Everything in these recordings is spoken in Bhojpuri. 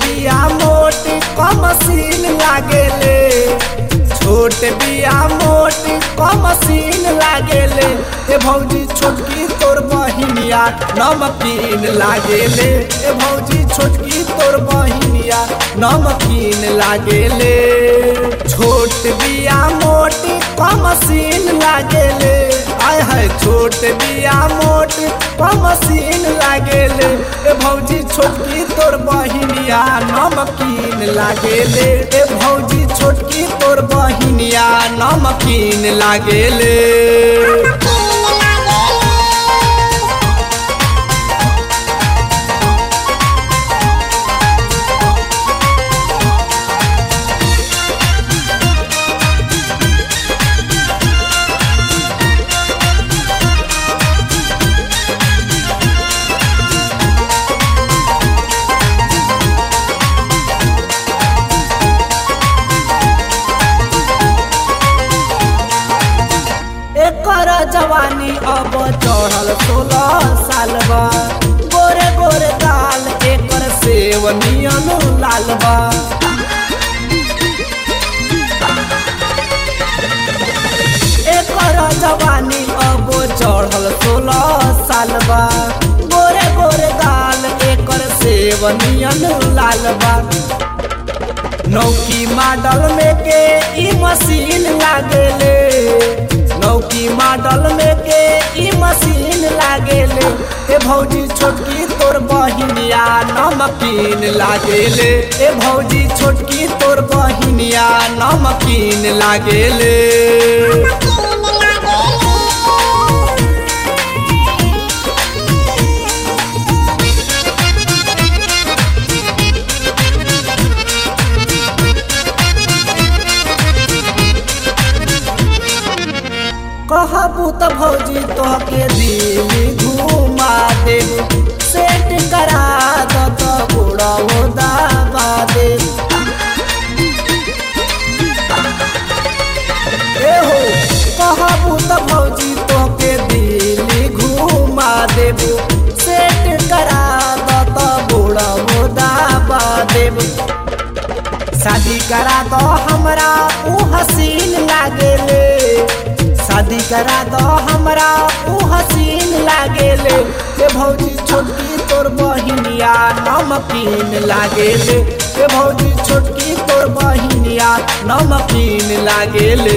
बिया मोट कमसीन लागेले, छोट बिया मोट कमसीन लागेले। ए भौजी छोटकी तोर बहिनिया नमकीन लागेले, ए भौजी छोटकी तोर बहिनिया नमकीन लागेले। छोट बिया मोट कमसीन लागेले, आय है छोट बिया मोट कमसीन लागेले। ए भौजी छोटकी तोर बहिनिया नमकीन लागेले, ए भौजी छोटकी तोर बहिनिया नमकीन लागेले। एकर जवानी अब चढ़ल 16 साल बा, गोरे गोरे दाल एकर सेव नियन लाल बा। एकर जवानी अब चढ़ल 16 साल बा, गोरे गोरे दाल एकर सेव नियन लाल बा। नौकी मॉडल में के ई मशीन लागेले, नौकी मॉडल में के ई मशीन लागेले। ए भौजी छोटकी तोर बहिनिया नमकीन लागेले, ए भौजी छोटकी तोर बहिनिया नमकीन लागेले। कहबू त भौजी तोहके दिल्ली घुमा देबू, सेट करा दो तो बुढ़ाओ दबा दे। एहो कहबू त भौजी तोहके दिल्ली घुमा देबू, सेट करा दो तो बुढ़ाओ दबा देबू। शादी करा दो हमरा ऊ हसीन लागेले, शादी करा दो हमरा ऊ हसीन लागेले। ए भौजी छोटकी तोर बहिनिया नमकीन लागेले, ए भौजी छोटकी तोर बहिनिया नमकीन लागेले।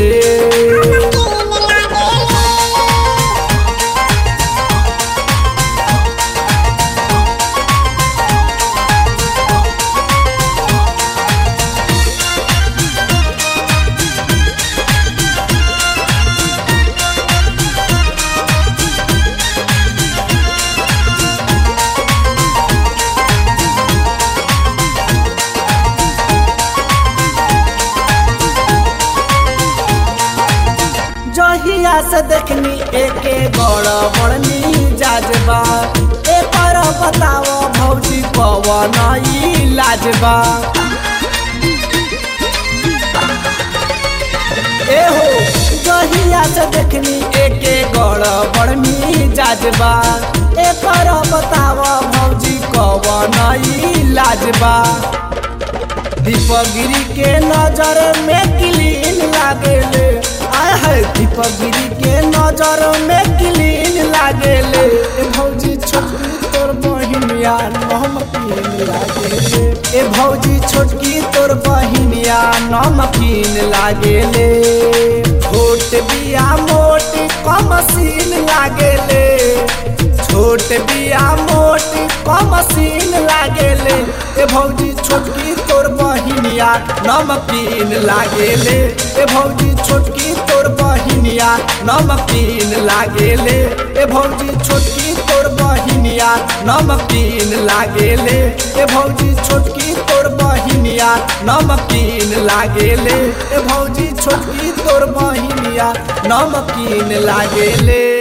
जहिया से देखनी एके बड़ बड़नी जाजबा, एकर बताओ भौजी कवन इलाजबा। एहो जहिया से देखनी एके बड़ बड़नी जाजबा, एकर बताओ भौजी कवन इलाजबा। दीपक गिरी के नजर में क्लीन लागेले, आय है दीपक गिरी के नजर में क्लीन लागेले। ए भौजी छोटकी तोर बहिनिया नमकीन लागेले, ए भौजी छोटकी तोर बहिनिया नमकीन लागेले। छोट बिया मोट कमसीन लागेले, छोट बिया मोट कमसीन लागेले। ए भौजी छोटकी तोर बहिनिया नमकीन लागेले, ए भौजी छोटकी तोर बहिनिया नमकीन लागेले। ए भौजी छोटकी तोर बहिनिया नमकीन लागेले, ए भौजी छोटकी तोर बहिनिया नमकीन लागेले। ए भौजी छोटकी तोर बहिनिया नमकीन लागेले।